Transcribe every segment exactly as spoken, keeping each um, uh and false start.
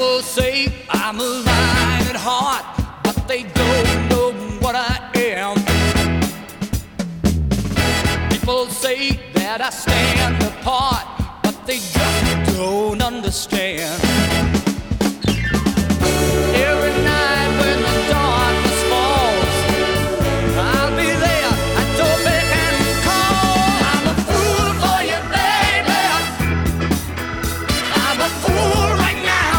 People say I'm a lion at heart, but they don't know what I am. People say that I stand apart, but they just don't understand. Every night when the darkness falls, I'll be there at your beck and call. I'm a fool for you, baby. I'm a fool right now.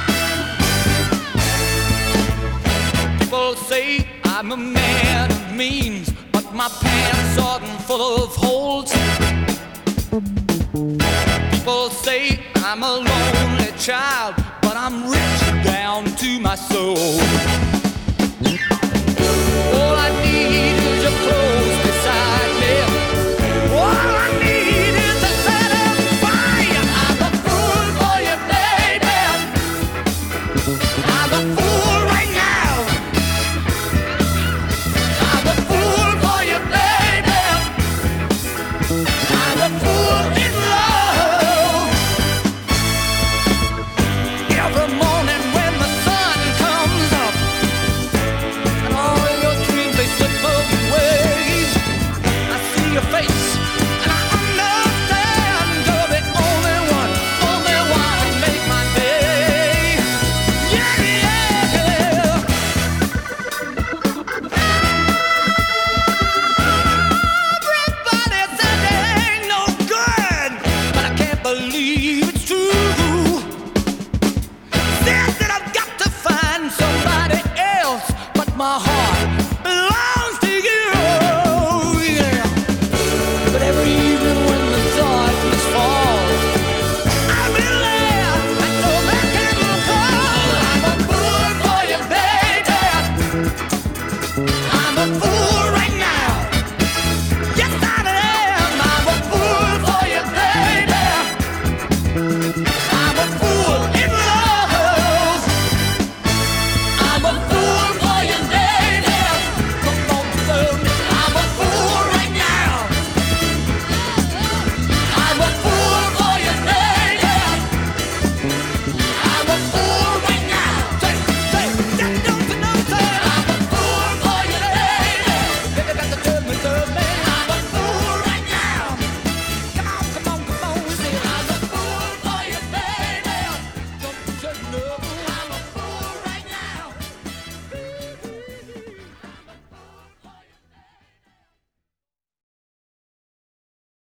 People say I'm a man of means, but my pants are full of holes. People say I'm a lonely child,